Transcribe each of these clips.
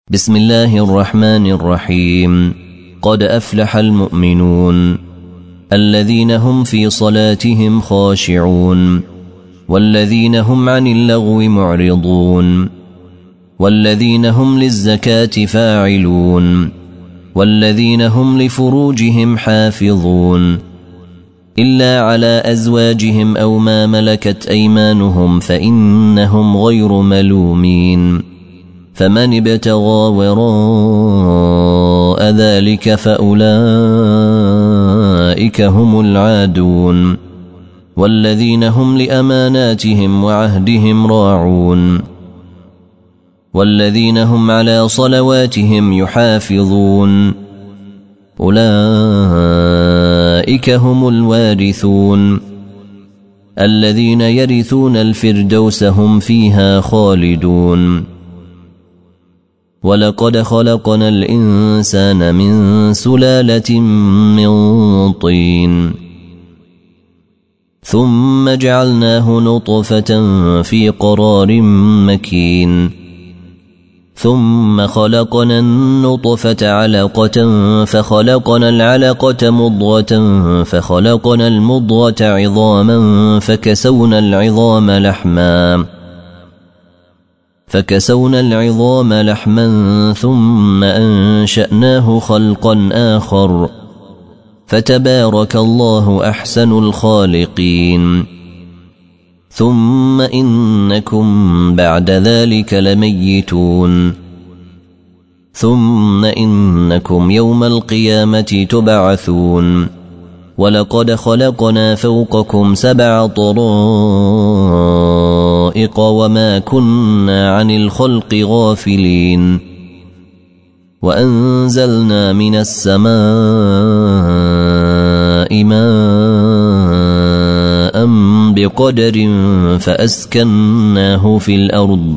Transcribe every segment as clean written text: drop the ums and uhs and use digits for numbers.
بسم الله الرحمن الرحيم. قد أفلح المؤمنون الذين هم في صلاتهم خاشعون والذين هم عن اللغو معرضون والذين هم للزكاة فاعلون والذين هم لفروجهم حافظون إلا على أزواجهم أو ما ملكت أيمانهم فإنهم غير ملومين. فمن ابتغى وراء ذلك فأولئك هم العادون والذين هم لأماناتهم وعهدهم راعون والذين هم على صلواتهم يحافظون أولئك هم الوارثون الذين يرثون الفردوس هم فيها خالدون. ولقد خلقنا الإنسان من سلالة من طين ثم جعلناه نطفة في قرار مكين ثم خلقنا النطفة علقة فخلقنا العلقة مضغة فخلقنا المضغة عظاما فكسونا العظام لحما ثم أنشأناه خلقا آخر فتبارك الله أحسن الخالقين. ثم إنكم بعد ذلك لميتون ثم إنكم يوم القيامة تبعثون. ولقد خلقنا فوقكم 7 طرائق وما كنا عن الخلق غافلين. وأنزلنا من السماء ماء بقدر فأسكناه في الأرض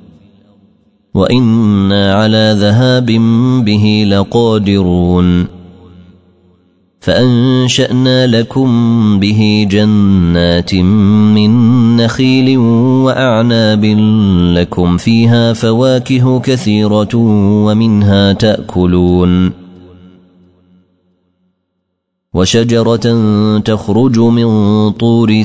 وإنا على ذهاب به لقادرون. فأنشأنا لكم به جنات من نخيل وأعناب لكم فيها فواكه كثيرة ومنها تأكلون. وشجرة تخرج من طور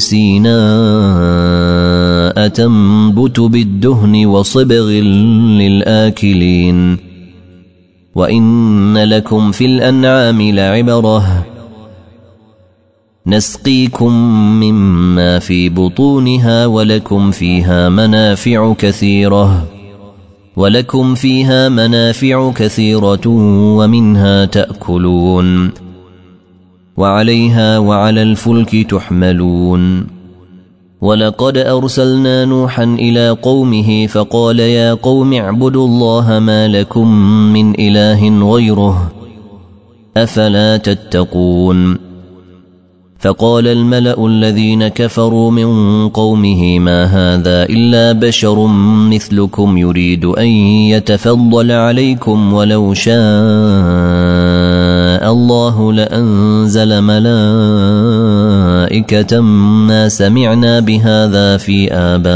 سيناء تنبت بالدهن وصبغ للآكلين. وإن لكم في الأنعام لعبرة نسقيكم مما في بطونها ولكم فيها منافع كثيرة ومنها تأكلون وعليها وعلى الفلك تحملون. ولقد أرسلنا نوحا إلى قومه فقال يا قوم اعبدوا الله ما لكم من إله غيره أفلا تتقون. فقال الملأ الذين كفروا من قومه ما هذا إلا بشر مثلكم يريد أن يتفضل عليكم ولو شاء الله لأنزل ملائكة ما سمعنا بهذا في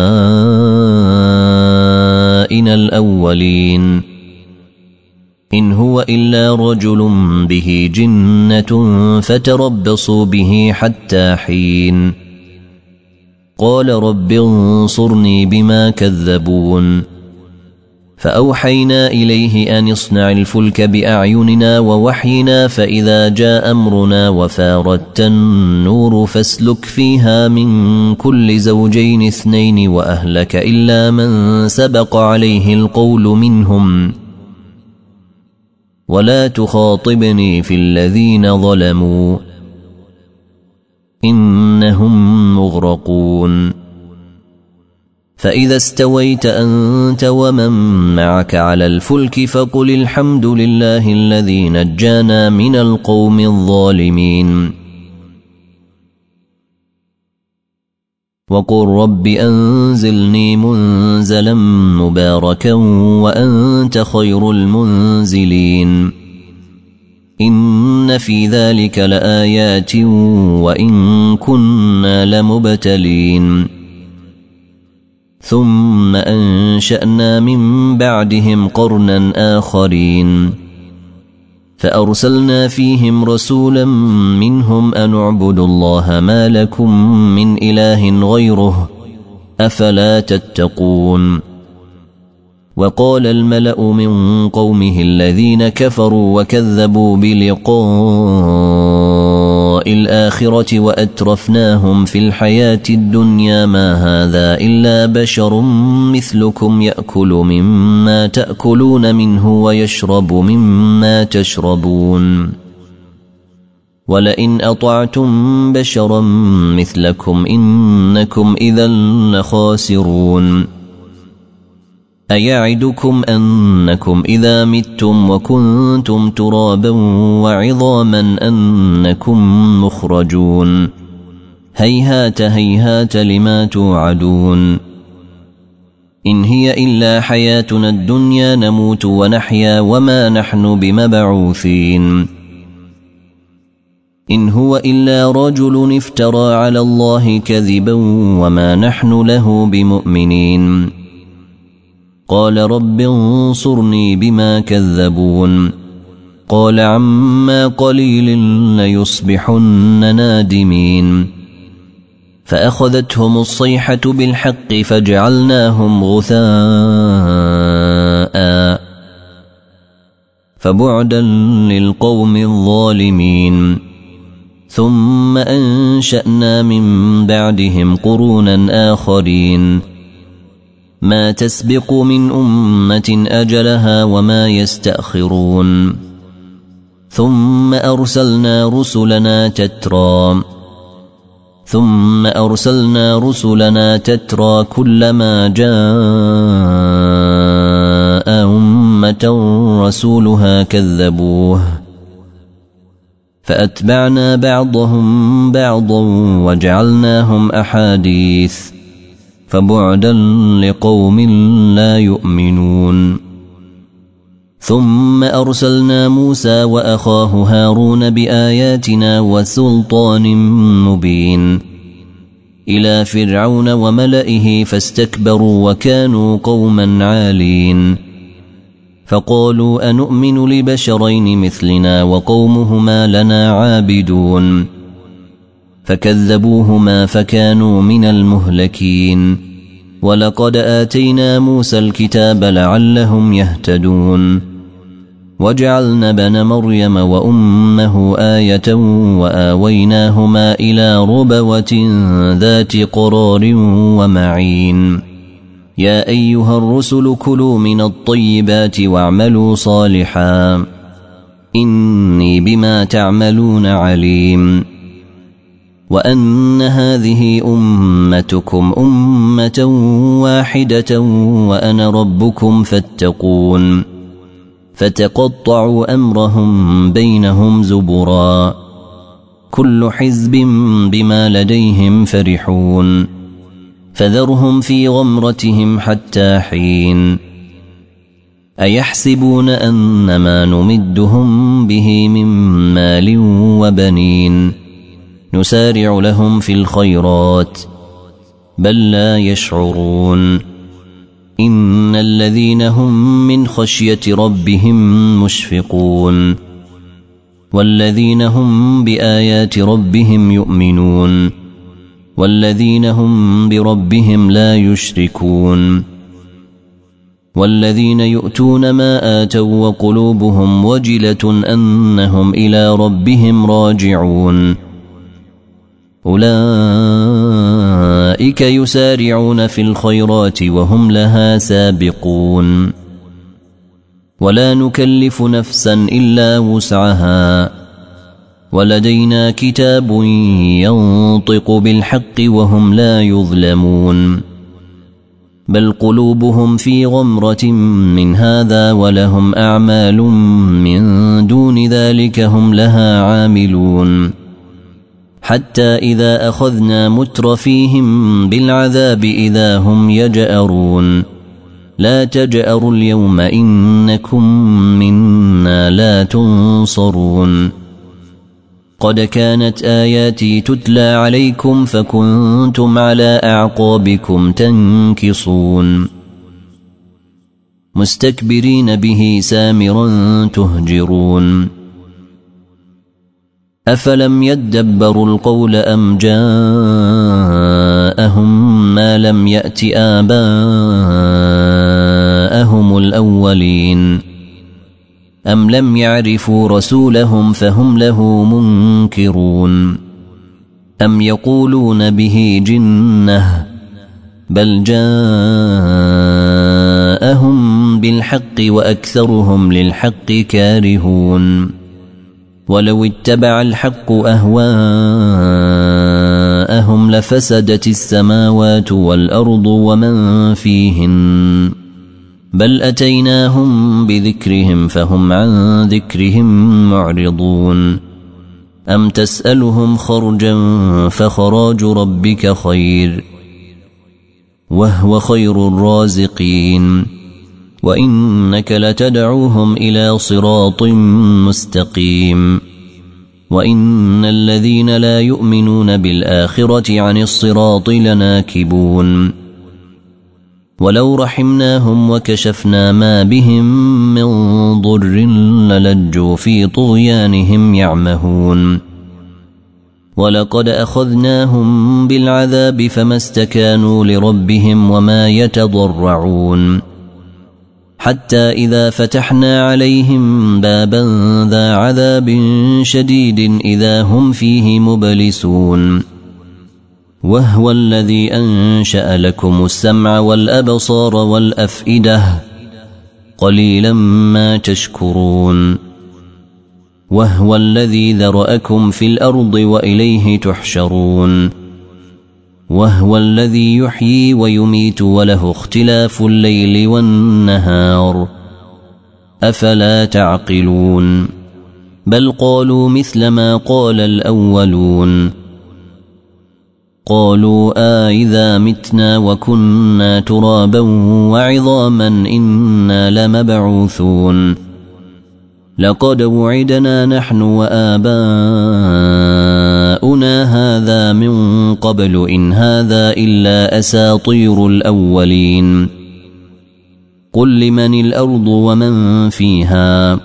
آبائنا الأولين إن هو إلا رجل به جنة فتربصوا به حتى حين. قال رب انصرني بما كذبون. فأوحينا إليه أن اصنع الفلك بأعيننا ووحينا فإذا جاء أمرنا وفارت النور فاسلك فيها من كل زوجين 2 وأهلك إلا من سبق عليه القول منهم ولا تخاطبني في الذين ظلموا إنهم مغرقون. فإذا استويت أنت ومن معك على الفلك فقل الحمد لله الذي نجانا من القوم الظالمين. وقل رب أنزلني منزلا مباركا وأنت خير المنزلين. إن في ذلك لآيات وإن كنا لمبتلين. ثم أنشأنا من بعدهم قرنا آخرين فأرسلنا فيهم رسولا منهم أن اعبدوا الله ما لكم من إله غيره أفلا تتقون وقال الملأ من قومه الذين كفروا وكذبوا بلقاء الآخرة وأترفناهم في الحياة الدنيا ما هذا إلا بشر مثلكم يأكل مما تأكلون منه ويشرب مما تشربون ولئن أطعتم بشرا مثلكم إنكم إذا لخاسرون أيعدكم أنكم إذا متم وكنتم ترابا وعظاما أنكم مخرجون هيهات هيهات لما توعدون إن هي إلا حياتنا الدنيا نموت ونحيا وما نحن بمبعوثين إن هو إلا رجل افترى على الله كذبا وما نحن له بمؤمنين قال رب انصرني بما كذبون قال عما قليل ليصبحن نادمين فأخذتهم الصيحة بالحق فجعلناهم غثاء فبعدا للقوم الظالمين ثم أنشأنا من بعدهم قرونا آخرين ما تسبق من أمة أجلها وما يستأخرون ثم أرسلنا رسلنا تترى كلما جاء أمة رسولها كذبوه فأتبعنا بعضهم بعضا وجعلناهم أحاديث فبعدا لقوم لا يؤمنون ثم أرسلنا موسى وأخاه هارون بآياتنا وسلطان مبين إلى فرعون وملئه فاستكبروا وكانوا قوما عالين فقالوا أنؤمن لبشرين مثلنا وقومهما لنا عابدون فكذبوهما فكانوا من المهلكين ولقد آتينا موسى الكتاب لعلهم يهتدون وجعلنا ابن مريم وأمه آية وآويناهما إلى ربوة ذات قرار ومعين يا أيها الرسل كلوا من الطيبات واعملوا صالحا إني بما تعملون عليم وأن هذه أمتكم أمة واحدة وأنا ربكم فاتقون فتقطعوا أمرهم بينهم زبرا كل حزب بما لديهم فرحون فذرهم في غمرتهم حتى حين أيحسبون أنما نمدهم به من مال وبنين نسارع لهم في الخيرات بل لا يشعرون إن الذين هم من خشية ربهم مشفقون والذين هم بآيات ربهم يؤمنون والذين هم بربهم لا يشركون والذين يؤتون ما آتوا وقلوبهم وجلة أنهم إلى ربهم راجعون أولئك يسارعون في الخيرات وهم لها سابقون ولا نكلف نفسا إلا وسعها ولدينا كتاب ينطق بالحق وهم لا يظلمون بل قلوبهم في غمرة من هذا ولهم أعمال من دون ذلك هم لها عاملون حتى إذا أخذنا مترفيهم بالعذاب إذا هم يجأرون لا تجأروا اليوم إنكم منا لا تنصرون قد كانت آياتي تتلى عليكم فكنتم على أعقابكم تنكصون مستكبرين به سامرا تهجرون أفلم يدبروا القول أم جاءهم ما لم يأت آباءهم الأولين أم لم يعرفوا رسولهم فهم له منكرون أم يقولون به جنة بل جاءهم بالحق وأكثرهم للحق كارهون ولو اتبع الحق أهواءهم لفسدت السماوات والأرض ومن فيهن بل أتيناهم بذكرهم فهم عن ذكرهم معرضون أم تسألهم خرجا فخراج ربك خير وهو خير الرازقين وإنك لتدعوهم إلى صراط مستقيم وإن الذين لا يؤمنون بالآخرة عن الصراط لناكبون ولو رحمناهم وكشفنا ما بهم من ضر للجوا في طغيانهم يعمهون ولقد أخذناهم بالعذاب فما استكانوا لربهم وما يتضرعون حتى إذا فتحنا عليهم بابا ذا عذاب شديد إذا هم فيه مبلسون وهو الذي أنشأ لكم السمع والأبصار والأفئدة قليلا ما تشكرون وهو الذي ذرأكم في الأرض وإليه تحشرون وهو الذي يحيي ويميت وله اختلاف الليل والنهار أفلا تعقلون بل قالوا مثل ما قال الأولون قالوا إذا متنا وكنا ترابا وعظاما إنا لمبعوثون لقد وعدنا نحن وآباؤنا هذا من قبل إن هذا إلا أساطير الأولين قل لمن الأرض ومن فيها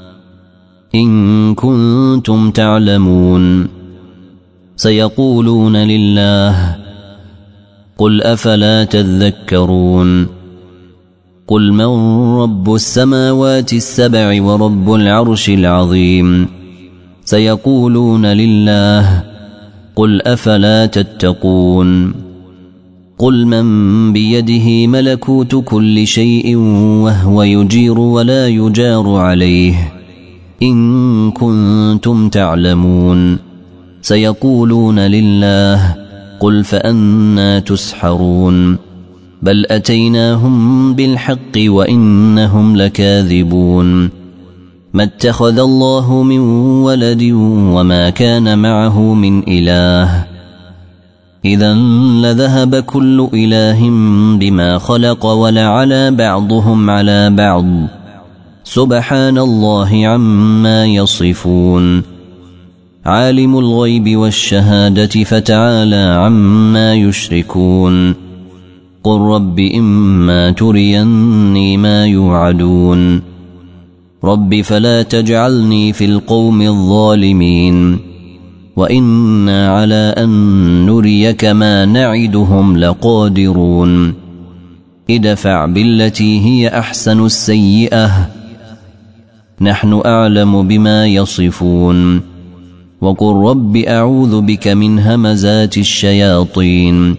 إن كنتم تعلمون سيقولون لله قل أفلا تذكرون قل من رب السماوات السبع ورب العرش العظيم سيقولون لله قل أفلا تتقون قل من بيده ملكوت كل شيء وهو يجير ولا يجار عليه إن كنتم تعلمون سيقولون لله قل فأنا تسحرون بل أتيناهم بالحق وإنهم لكاذبون ما اتخذ الله من ولد وما كان معه من إله إذا لذهب كل إله بما خلق ولعلى بعضهم على بعض سبحان الله عما يصفون عالم الغيب والشهادة فتعالى عما يشركون قل رب إما تريني ما يوعدون رب فلا تجعلني في القوم الظالمين وإنا على أن نريك ما نعدهم لقادرون ادفع بالتي هي أحسن السيئة نحن أعلم بما يصفون وقل رب أعوذ بك من همزات الشياطين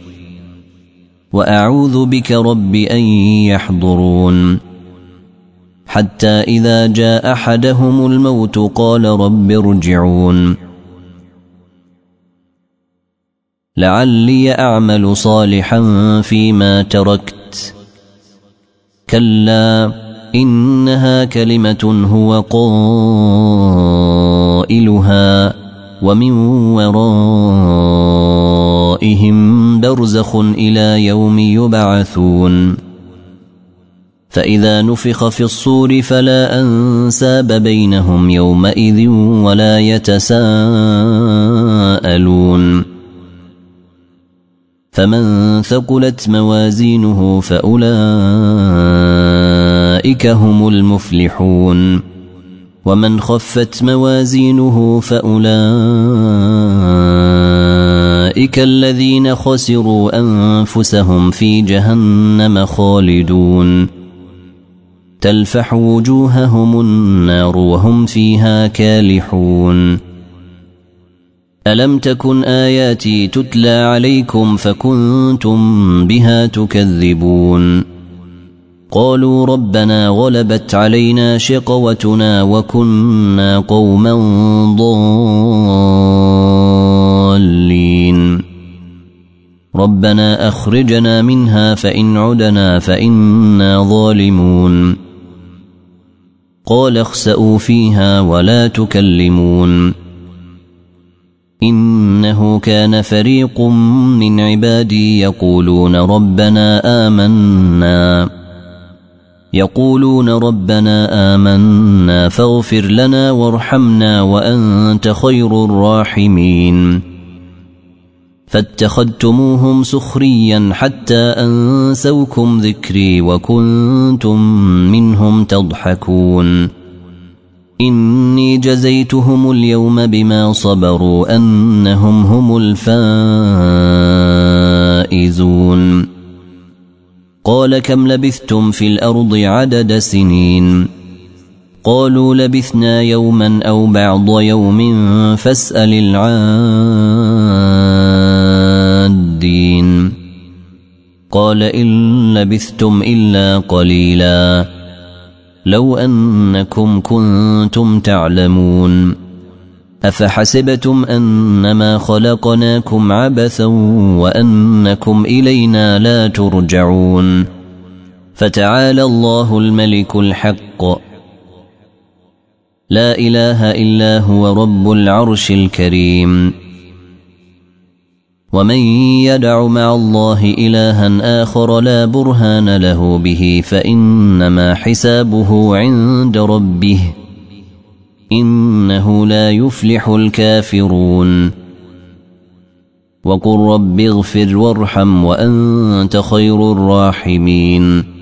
وأعوذ بك رب أن يحضرون حتى إذا جاء أحدهم الموت قال رب ارجعون لعلي أعمل صالحا فيما تركت كلا إنها كلمة هو قائلها ومن ورائهم برزخ إلى يوم يبعثون فإذا نفخ في الصور فلا أنساب بينهم يومئذ ولا يتساءلون فمن ثقلت موازينه فأولئك هم المفلحون ومن خفت موازينه فأولئك الذين خسروا أنفسهم في جهنم خالدون تلفح وجوههم النار وهم فيها كالحون ألم تكن آياتي تتلى عليكم فكنتم بها تكذبون قالوا ربنا غلبت علينا شقوتنا وكنا قوما ضالين ربنا أخرجنا منها فإن عدنا فإنا ظالمون قال اخسئوا فيها ولا تكلمون إنه كان فريق من عبادي يقولون ربنا آمنا فاغفر لنا وارحمنا وأنت خير الراحمين فاتخذتموهم سخريا حتى أنسوكم ذكري وكنتم منهم تضحكون إني جزيتهم اليوم بما صبروا أنهم هم الفائزون قال كم لبثتم في الأرض عدد سنين قالوا لبثنا يوما أو بعض يوم فاسأل العادين قال إن لبثتم إلا قليلا لو أنكم كنتم تعلمون أفحسبتم أنما خلقناكم عبثا وأنكم إلينا لا ترجعون فتعالى الله الملك الحق لا إله إلا هو رب العرش الكريم ومن يدع مع الله إلها آخر لا برهان له به فإنما حسابه عند ربه إنه لا يفلح الكافرون وقل رب اغفر وارحم وأنت خير الراحمين